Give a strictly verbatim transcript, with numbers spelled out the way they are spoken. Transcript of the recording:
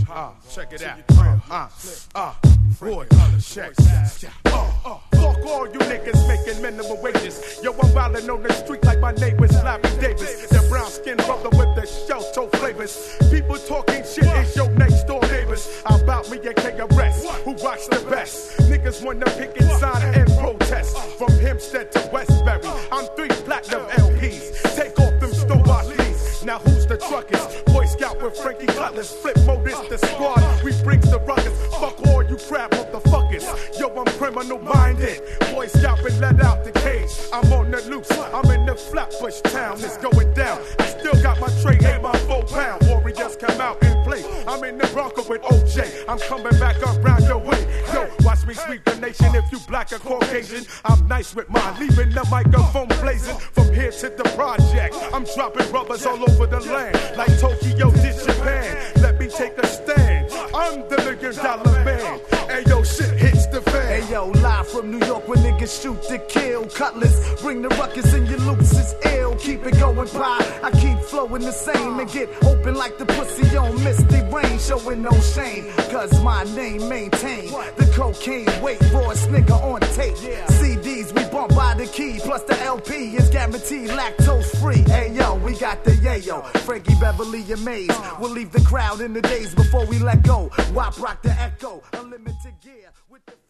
Uh, check it out. Uh, uh, uh, boy, check. Uh, uh, fuck all you niggas making minimum wages. Yo, I'm wildin' on the street like my neighbor's Slappy Davis. The brown skin brother with the shell toe flavors. People talking shit is your next door neighbors. About me and K R S, who rocks the best. Niggas wanna pick and sign and protest. From Hempstead to Westbury, I'm three platinum L Ps. Take off them store leads. Now who's the truckers? Boy Scout with Frankie Cutlass. Flip modus, the squad. We brings the ruckus. Fuck all you crap motherfuckers. Yo, I'm criminal minded. Boy Scout been let out the cage. I'm on the loose. I'm in the Flatbush town. It's going down. I still got my tray and my four pound. Warriors come out and play. I'm in the Bronco with O J. I'm coming back around your way. Yo, watch me sweep the nation. If you black or Caucasian, I'm nice with mine. Leaving the microphone blazing from here to the project. I'm dropping rubbers all over the land like Tokyo did Japan. Let me take a stand. I'm the million dollar man. Hey yo, shit hits the fan. Hey yo, live from New York where niggas shoot to kill. Cutlass, bring the ruckus and your loops is ill. Keep it going by. I keep flowing the same and get open like the pussy on Misty Rain. Showing no shame, cause my name maintain the cocaine weight, rawest nigga on tape. C Ds we bump by the key, plus the L P is guaranteed lactose free. Hey yo, we got the yayo, Frankie Beverly and Maze. We'll leave the crowd in the days before we let go. Wop rock the echo, unlimited gear with the